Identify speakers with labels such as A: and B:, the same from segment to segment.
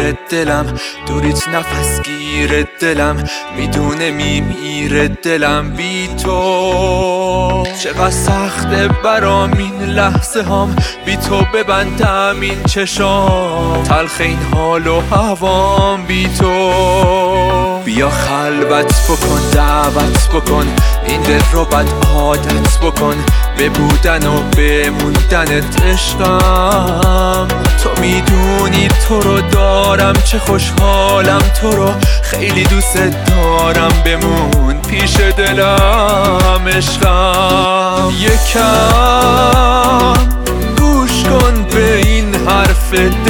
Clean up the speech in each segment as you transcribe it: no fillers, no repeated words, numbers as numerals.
A: دلم، دوریت نفس گیر دلم، میدونه میمیره دلم بی تو. چقدر سخته برام این لحظه هام، بی تو ببندم این چشام، تلخ این حال و هوام بی تو. بیا خلوت بکن، دعوت بکن، این دل رو بد عادت بکن، به بودن و بموندنت عشقم. تو میدونی تو رو دارم، چه خوشحالم تو رو خیلی دوست دارم، بمون پیش دلم عشقم. یکم گوش کن به این حرف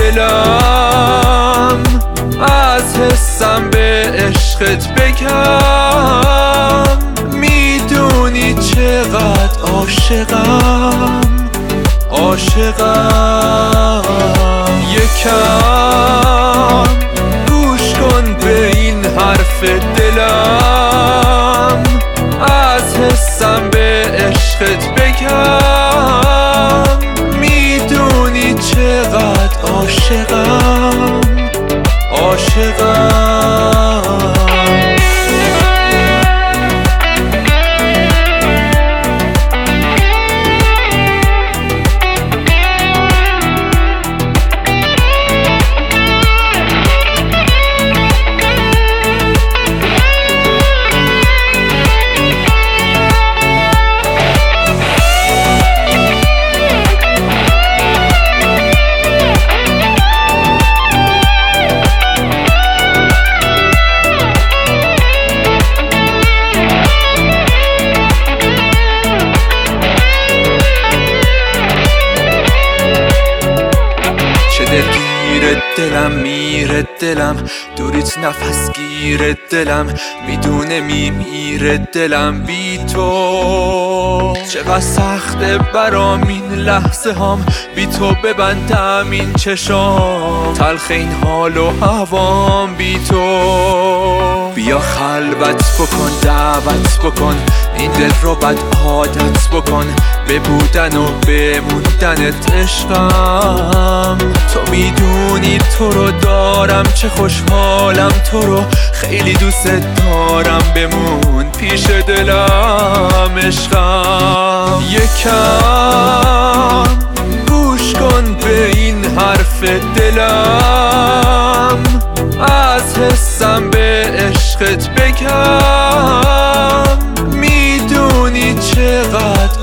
A: دلم، از حسم به عشقت بگم، میدونی چقدر عاشقم، عاشقم. یکم گوش کن به این حرف دلم، از حسم به عشقت بگم، میدونی چقدر عاشقم، عاشقم. دلم میره دلم، دوریت نفس گیر دلم، میدونه میمیره دلم بی تو. چقدر سخته برام این لحظه هام، بی تو ببندم این چشام، تلخ این حال و هوام بی تو. بیا خلوت بکن، دعوت بکن، این دل رو بد عادت بکن، به بودن و بموندنت عشقم. تو میدونی تو رو دارم، چه خوشحالم تو رو خیلی دوست دارم، بمون پیش دلم عشقم. یکم گوش کن به این حرف دلم، از حسم به عشقت بگم، میدونی چقدر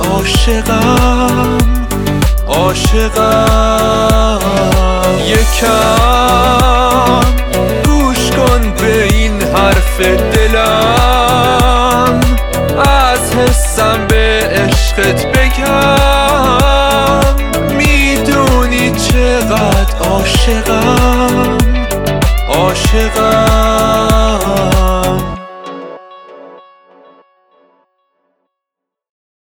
A: عاشقم، عاشقم. یکم